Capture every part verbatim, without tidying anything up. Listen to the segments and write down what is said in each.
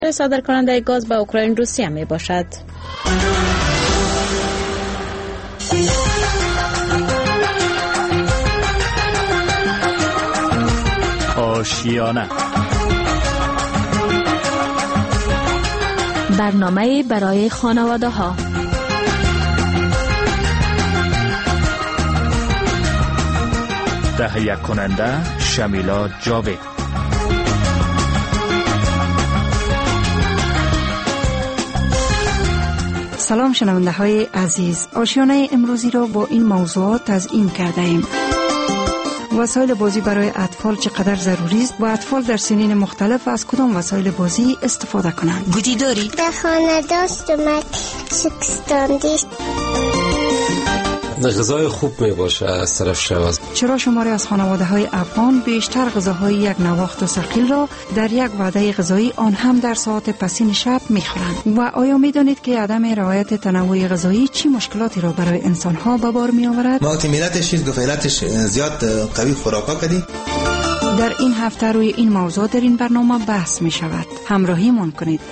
صادر کننده گاز به اوکراین روسیه می باشد. آشیانه برنامه برای خانواده ها. تهیه کننده شمیلا جاوید. سلام شنونده های عزیز، آشیانه امروزی را با این موضوعات تضمین کرده ایم. وسایل بازی برای اطفال چقدر ضروری است و اطفال در سنین مختلف از کدام وسایل بازی استفاده کنند؟ بودی داری؟ در خانه داشت اومد شکستاندیست. غذای خوب می باشه از طرف شود. چرا شماری از خانواده های افغان بیشتر غذاهای یک نواخت و ثقیل را در یک وعده غذایی آن هم در ساعت پسین شب می خورند؟ و آیا می دانید که عدم رعایت تنوع غذایی چی مشکلاتی را برای انسان ها به بار می آورد؟ معتمداتش چیز گفیلاتش زیاد قوی خوراکا کردی. در این هفته روی این موضوع در این برنامه بحث می شود. همراهی من کنید.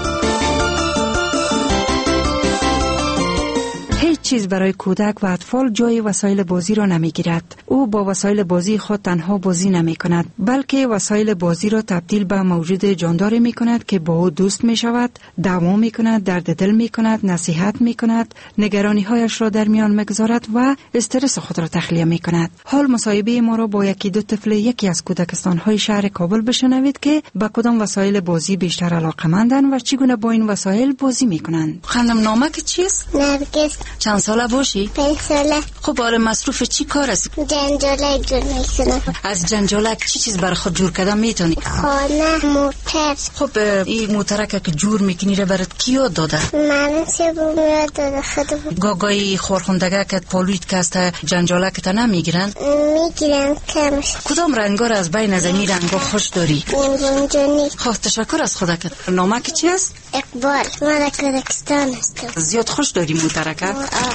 هیچ چیز برای کودک و اطفال جای وسایل بازی را نمی گیرد. او با وسایل بازی خود تنها بازی نمی کند، بلکه وسایل بازی را تبدیل به موجود جانداری می کند که با او دوست می شود، دعوا می کند، درد دل می کند، نصیحت می کند، نگرانی هایش را در میان میگذارد و استرس خود را تخلیه می کند. حال مصاحبه ما را با یکی دو طفل یکی از کودکستان های شهر کابل بشنوید که با کدام وسایل بازی بیشتر علاقه‌مندند و چگونه با این وسایل بازی می کنند. خانم نامک چیست؟ نرگس. چند ساله باشی؟ پنج ساله. خب آره مصروف چی کار است؟ جنجاله جور میکنم. از جنجالک چی چیز برای خود جور کردن میتونی؟ خانه، موتر. خب این موترک که جور میکنی رو برات کی یاد داده؟ من چه بوم یاد داده خودم. گاگای خورخوندگه که پالویت که است جنجالک تا نمیگیرن؟ میگیرن کمش. کدام رنگا رو از بین از این رنگا خوش داری؟ گنجانی. خب تشکر از خدا کرد. نامک چی است؟ اقبال. من کردستان هستم. زیاد خوش داری موترک؟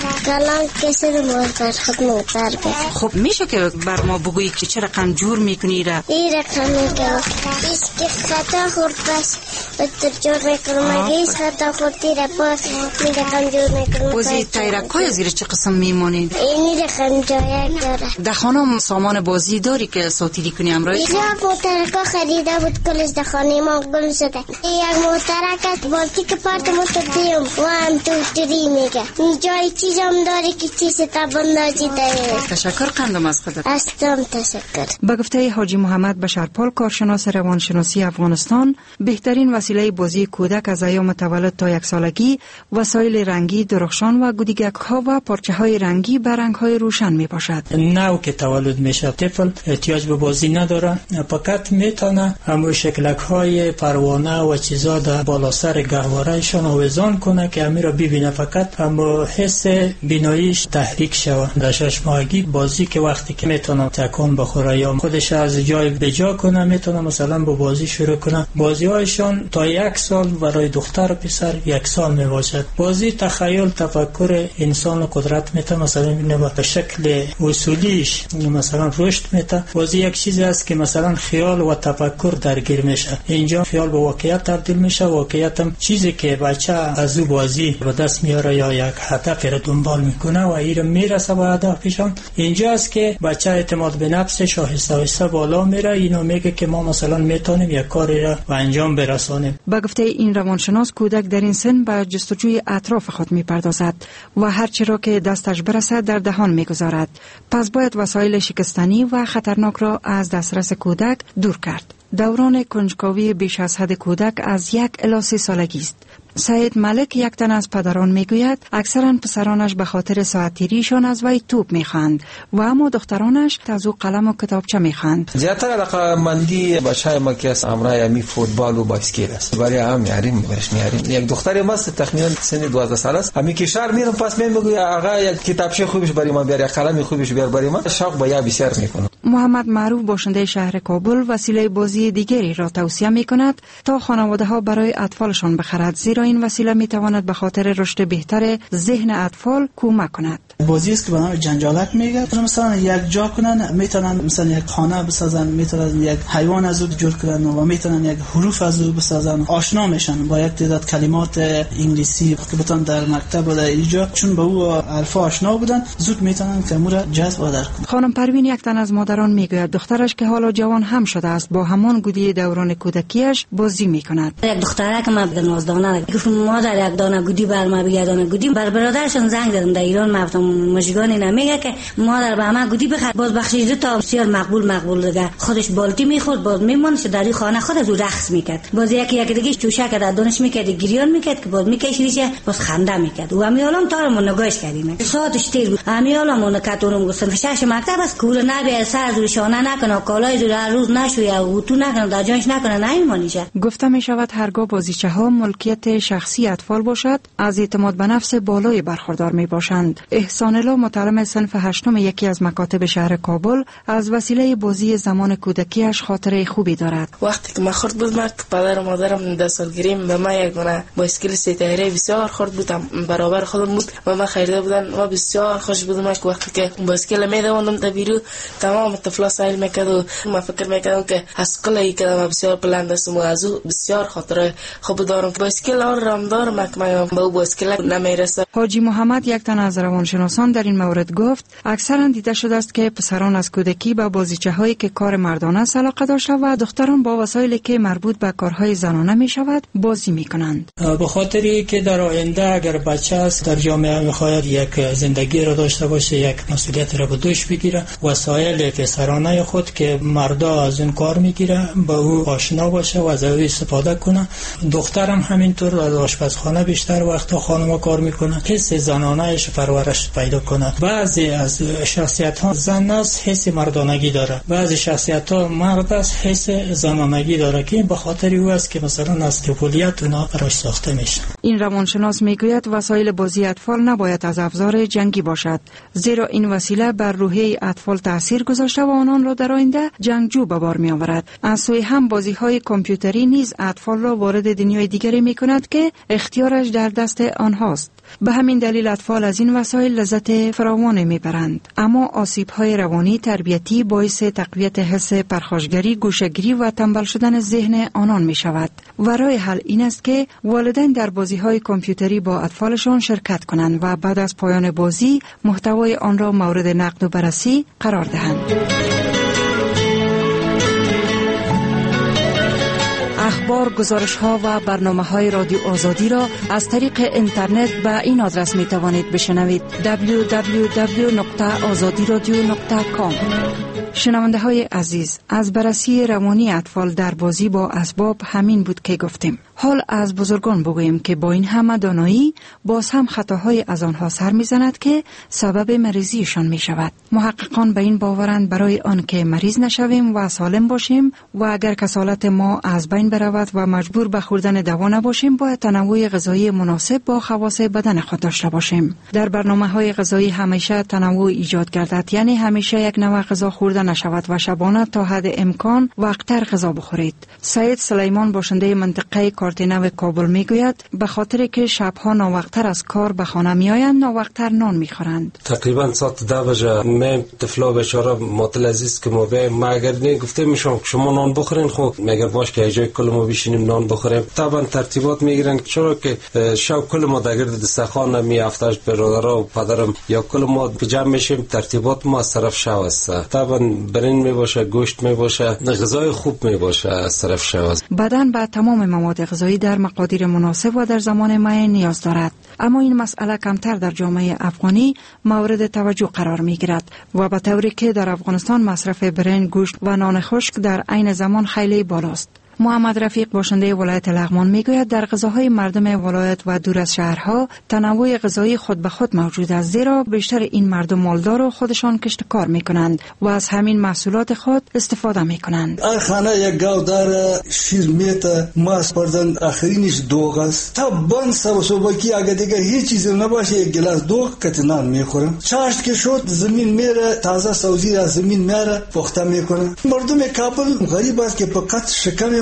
کلان کسی رو موتر خود موتر بگه. خب میشه که بر ما بگویی که چه رقم جور میکنی را؟ این رقم میگه ایست که خطا خورد بس بطور جور میکنم. اگه ایست خطا خوردی را باز می رقم جور میکنم. بازی تایرک های زیر چه قسم میمونید؟ اینی رقم جایک داره. در خانه سامان بازی داری که ساتیری کنی امروز؟ یک موترکا خریده بود کلش در خانه ما گل شده. یک موترکت بازی که پارت متدیم و هم تو تری میگه جای چیزم داری که چیز تبندازی داره. تشکر قندم از خودت. استم تشکر. به گفته حاجی محمد بشرپال کارشناس روانشناسی افغانستان، بهترین وسیله بازی کودک از ایام تولد تا یک سالگی وسایل رنگی درخشان و گودیگک ها و پارچه های رنگی به رنگ های روشن می باشد. نو که تولد میشه طفل احتیاج به بازی نداره، فقط میتونه همون شکلک های پروانه و چیزا در بالا سر گهوارهشان آویزان کنه که همین را ببینه، فقط هم حس بیناییش تحریک شود. در شش ماهگی بازی که وقتی که میتونه تکان بخوره یا خودش از جای به جا کنه میتونه مثلا با بازی شروع کنه. بازی هایشان تا یک سال برای دختر و پسر یک سال میباشد. بازی تخیل تفکر انسان قدرت میتونه مثلا به شکل اصولیش مثلا رشد میته. بازی یک چیزی است که مثلا خیال و تفکر درگیر میشه. اینجا خیال به واقعیت تبدیل میشه. واقعیت هم چیزی که بچه از او بازی به دست میاره یا یک هدف را دنبال میکنه و این میرسه به هدفشان. اینجا است که بچه اعتماد به نفسش آهسته آهسته بالا میره. اینو میگه که ما مثلا میتونیم یک کاری را به انجام برسانیم. با گفته این روانشناس کودک در این سن به جستجوی اطراف خود میپردازد و هر چی را که دستش برسد در دهان میگذارد. پس باید وسایل شکستنی و خطرناک را از دسترس کودک دور کرد. دوران کنجکاوی بیش از حد کودک از یک الی سه سالگی است. سید ملک یک تن از پدران میگوید اکثرا پسرانش به خاطر ساعتیریشان از وی توپ میخواند و اما دخترانش از او قلم و کتابچه میخواند. زیادتر علاقه مندی بچهای ما که امرای امی فوتبال و باسکت است. برای هم میاریم برش میاریم. یک دختری ماست تقریبا سن دوازده ساله است. همین که شهر میرم پس میگه آقا یک کتابچه خوبش برای ما بیار، یک قلم خوبش بیار برای ما. شوق به یا بسیار میکنه. محمد معروف باشنده شهر کابل وسیله بازی دیگری را توصیه میکند تا خانواده ها برای اطفالشان بخرد، زیرا این وسیله میتواند به خاطر رشد بهتر ذهن اطفال کمک کند. بازی است که به نام جنجالک میگه. مثلا یک جا کنن میتونن مثلا یک خانه بسازن، میتونن یک حیوان از او جور کنن و میتونن یک حروف از او بسازن. آشنا میشن با یک تعداد کلمات انگلیسی که بتون در مکتب و در اینجا چون به او الفا آشنا بودن زود میتونن که امور جذب و درک کنن. خانم پروین یک تن از مادران میگوید دخترش که حالا جوان هم شده است با همان گودی دوران کودکیش بازی میکند. یک دختره که ما به نازدانه گفت مادر یک دانه گودی بر ما بگه، دانه گودی بر برادرشون زنگ زدم در ایران، ما گفتم مشگانی نمیگه که مادر به ما گودی بخره. باز بخشیده تا بسیار مقبول مقبول دیگه خودش بالتی میخورد، باز میمونش در این خانه خود از رقص میکرد. باز یکی یک دیگه چوشه که در دانش میکرد گریان میکرد که باز میکشیدش باز خنده میکرد. و امیالم تا رو نگاهش کردیم ساعتش تیر بود. امیالم اون کاتونم گفتن شش مکتب است کول نبی سر زور شانه نکنه، کالای زور هر روز نشوی و تو نکنه در جانش نکنه نمیمونیشه. گفته می شود هرگاه بازیچه ها ملکیت شخصی اطفال باشد از اعتماد به نفس بالای برخوردار می باشند. احسان الله متعلم صنف هشتم یکی از مکاتب شهر کابل از وسیله بازی زمان کودکیش خاطره خوبی دارد. وقتی که من خرد بودم پدر و مادرم ده سالگیریم به من یک دونه بایسکل سه تایره بسیار خرد بودم برابر خودم بود و من خریده بودن و بسیار خوش بودم که وقتی که بایسکل میدوندم تا بیرو تمام طفلا سایل میکرد و من فکر میکردم که از قلعی که من بسیار بلند هستم و از او بسیار خاطره خوب دارم. بایسکل آن رام دارم که من به او بایسکل نمیرسه. حاجی محمد یک تن از روانشناسان در این مورد گفت اکثرا دیده شده است که پسران از کودکی با بازیچه هایی که کار مردانه است علاقه داشته و دختران با وسایلی که مربوط به کارهای زنانه می شود بازی می کنند. به خاطری که در آینده اگر بچه است در جامعه میخواهد یک زندگی را داشته باشه، یک مسئولیت را به دوش بگیره، وسایل پسرانه خود که مردا از اون کار میگیره با او آشنا باشه و از او استفاده کنه. دخترم همینطور در آشپزخانه بیشتر وقت خانم کار میکنه، حس زنانه اش پرورش پیدا کنه. بعضی از شخصیت ها زن است حس مردانگی داره، بعضی شخصیت ها مرد است حس زنانگی داره که به خاطر او است که مثلا از طفولیت اونا براش ساخته میشه. این روانشناس میگوید وسایل بازی اطفال نباید از افزار جنگی باشد، زیرا این وسیله بر روحیه اطفال تاثیر گذاشته و آنان را در آینده جنگجو به بار می آورد. از سوی هم بازی های کامپیوتری نیز اطفال را وارد دنیای دیگری می کند که اختیارش در دست آنهاست. به همین دلیل اطفال از این وسایل لذت فراوان می برند. اما آسیب های روانی تربیتی باعث تقویت حس پرخاشگری، گوشه‌گیری و تنبل شدن ذهن آنان می شود. و راه حل این است که والدین در بازی های کامپیوتری با اطفالشان شرکت کنند و بعد از پایان بازی محتوای آن را مورد نقد و بررسی قرار دهند. اخبار، گزارش‌ها و برنامه‌های رادیو آزادی را از طریق اینترنت به این آدرس می‌توانید بشنوید: دبلیو دبلیو دبلیو نقطه آزادی رادیو نقطه کام. شنونده های عزیز، از بررسی روانی اطفال در بازی با اسباب همین بود که گفتیم. حال از بزرگان بگوییم که با این همه دانایی باز هم خطاهای از آنها سر میزند که سبب مریضیشان می شود. محققان به این باورند برای آن که مریض نشویم و سالم باشیم و اگر کسالت ما از بین برود و مجبور به خوردن دوا نباشیم باید تنوع غذایی مناسب با خواص بدن خود داشته باشیم. در برنامه‌های غذایی همیشه تنوع ایجاد گردد، یعنی همیشه یک نوع غذا خورده نشود و شبانه تا حد امکان وقتر غذا بخورید. سید سلیمان باشنده منطقه کارتینو کابل میگوید به خاطر که شبها ناوقتر از کار به خانه میآیند ناوقتر نان میخورند. تقریبا ساعت ده بجه من طفلا بیچاره ماتل عزیز که ما به ما اگر نه گفته میشم شما نان بخورین، خب مگر باش که جای کل ما بشینیم نان بخوریم. طبعا ترتیبات میگیرن چرا که شب کل ما در گرد دسترخوان میافتاش برادرها و پدرم یا کل ما جمع میشیم، ترتیبات ما از طرف شب است. طبعا برنج میباشه، گوشت میباشه، غذای خوب میباشه از طرف شب. بدن به تمام مواد غذایی در مقادیر مناسب و در زمان معین نیاز دارد، اما این مسئله کمتر در جامعه افغانی مورد توجه قرار میگیرد و به طوری که در افغانستان مصرف برنج، گوشت و نان خشک در عین زمان خیلی بالاست. محمد رفیق باشنده ولایت لغمان میگوید در غذاهای مردم ولایت و دور از شهرها تنوع غذایی خود به خود موجود است، زیرا بیشتر این مردم مالدار و خودشان کشت کار میکنند و از همین محصولات خود استفاده میکنند. هر خانه یک گاو داره، شیر میته، ماست پردن آخرینش دوغ است. تا بند صبح صبحی اگه دیگه هیچ چیزی نباشه یک گلاس دوغ کتنان میخورم. چاشت که شد زمین میره، تازه سبزی از زمین میاره پخته میکنه. مردم کابل غریب است که فقط شکم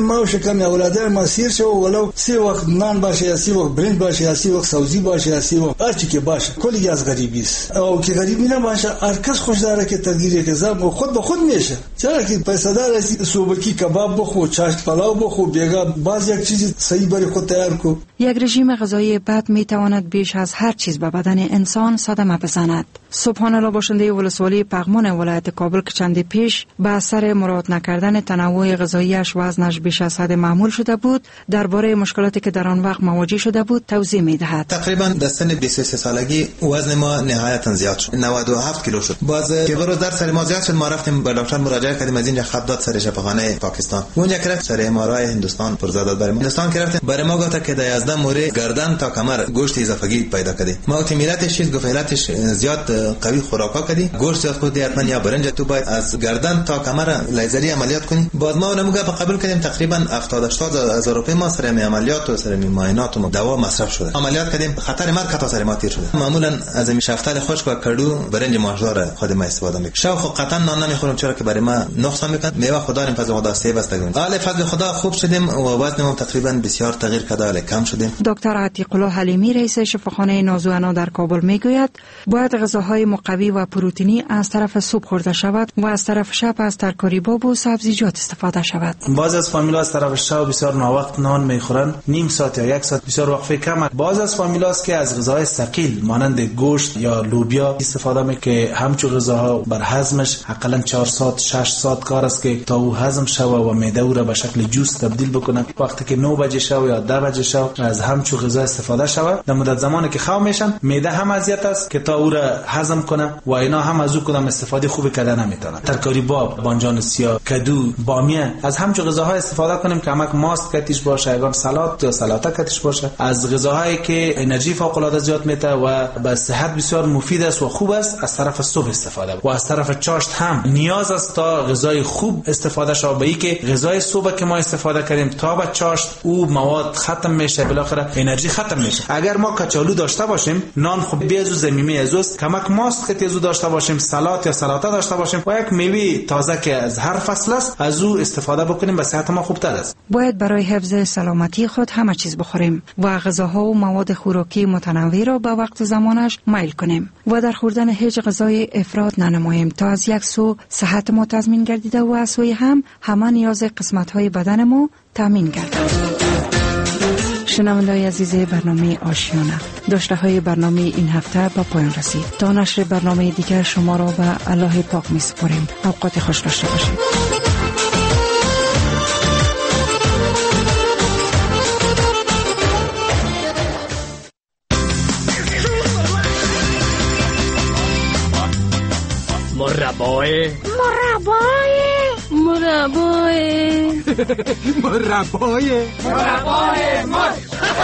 ما و شکم اولادای ما سیر شو ولو سه وقت نان باشه یا سه وقت برنج باشه یا سه وقت سبزی باشه یا سه وقت هر چی که باشه کلی از غریبی است. او که غریبی نباشه هر کس خوش داره که تدگیری که زب خود به خود میشه. چرا که پیسه دار است صبحی کباب بخو چاشت پلاو بخو بیگا باز یک چیز صحیح برای خود تیار کو. یک رژیم غذایی بد می تواند بیش از هر چیز به بدن انسان صدمه بزند. سبحان الله باشنده ولسوالی پغمان ولایت کابل که چندی پیش به اثر مراعات نکردن تنوع غذاییش وزنش بیش از حد معمول شده بود، درباره مشکلاتی که در آن وقت مواجه شده بود توضیح می دهد. تقریبا در سن بیست و سه سالگی وزن ما نهایتا زیاد شد، نود و هفت کیلو شد. باز که برو در سر ما زیاد شد، ما رفتیم به دکتر مراجعه کردیم، از اینجا خط داد سر شفاخانه پاکستان. اونجا که رفت سر ام آر آی هندوستان پرزا داد برای ما. هندوستان که رفتیم برای ما گفت که در یازده موره گردن تا کمر گوشت اضافگی پیدا کردی. ما گفتیم علتش چیز؟ گفت علتش زیاد قوی خوراکا کردی، گوشت زیاد خوردی، حتما یا برنج تو باید از گردن تا کمر لیزری عملیات کنی. باز ما اونم گفت قبول کردیم. تقریبا هفتاد هشتاد هزار روپیه ما سر عملیات و سر معاینات و دوا مصرف شده. عملیات کردیم، خطر مرگ تا سر ما تیر شده. معمولا از این شفتال خشک و کدو برنج ماهدار خود ما استفاده میکنیم. شاو خب قطعا نان نمیخورم، چرا که برای ما نقصان میکنه. میوه خدا ریم فضل خدا سه بستگون. حال فضل خدا خوب شدیم و وزنمون تقریبا بسیار تغییر کرده، کم شدیم. دکتر عتیق الله حلیمی رئیس شفاخانه نازوانا در کابل میگوید باید غذاهای مقوی و پروتئینی از طرف صبح خورده شود و از طرف شب از ترکاری باب و سبزیجات استفاده شود. بعض از فامیلا از طرف شب بسیار ناوقت نان میخورن، نیم ساعت یا یک ساعت، بسیار وقفه کم. بعض از فامیلا است که از غذاهای ثقیل مانند گوشت یا لوبیا استفاده میکنه که همچون غذاها بر هضمش حداقل چهار ساعت شش ساعت کار است که تا او هضم شوه و معده او را به شکل جوس تبدیل بکنه. وقتی که نه بجه شو یا ده بجه شو از همچون غذا استفاده شوه، در مدت زمانی که خو میشن معده هم اذیت است که تا او را هضم کنه و اینا هم از او کدام استفاده خوبی کردن نمیتونن. ترکاری باب، بانجان سیاه، کدو، بامیه، از همچون غذاها استفاده کنیم که همک ماست کتیش باشه، اگر سالاد یا سلاطه کتیش باشه. از غذاهایی که انرژی فوق العاده زیاد میده و به صحت بسیار مفید است و خوب است از طرف صبح استفاده و از طرف چاشت هم نیاز است تا غذای خوب استفاده شود. به اینکه غذای صبح که ما استفاده کردیم تا به چاشت او مواد ختم میشه، بالاخره انرژی ختم میشه. اگر ما کچالو داشته باشیم، نان خوب بیازو زمینی ازوست، کمک ماست که تیزو داشته باشیم، سالاد یا سلاطه داشته باشیم و یک میوه تازه که از هر فصل است از او استفاده بکنیم، به صحت ما خوبتر است. باید برای حفظ سلامتی خود همه چیز بخوریم و غذاها و مواد خوراکی متنوع را به وقت زمانش میل کنیم و در خوردن هیچ غذای افراط ننماییم تا از یک سو صحت ما تضمین گردیده و از سوی هم همه نیاز قسمت‌های بدن ما تامین گردد. شنونده‌های عزیز برنامه آشیانه، داشته های برنامه این هفته با پایان رسید. تا نشر برنامه دیگر شما را به الله پاک می سپاریم. اوقات خوش داشته باشید. مربای مربای مربای مربای مربای ماست.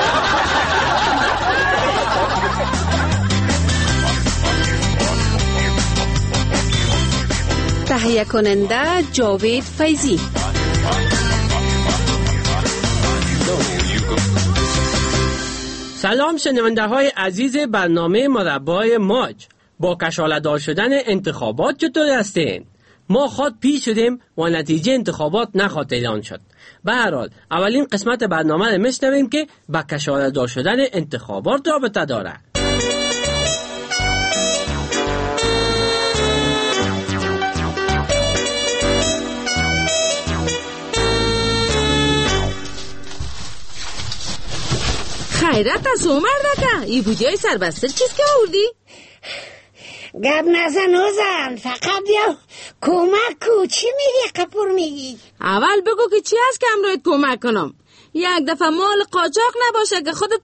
تهیه کننده جاوید فیضی. سلام شنونده های عزیز برنامه مربای ماج. با کشاله‌دار شدن انتخابات چطور هستین؟ ما خود پیش شدیم و نتیجه انتخابات نخواد اعلان شد. به هر حال اولین قسمت برنامه رو میشنویم که با کشاله‌دار شدن انتخابات رابطه داره. خیرت از او مردکه ای بودیای سربسته چیز که آوردی؟ گب نزن اوزن، فقط یا کمک کو. چی میگی قپور میگی؟ اول بگو که چی هست که امرویت کمک کنم. یک دفعه مال قاچاق نباشه که خودت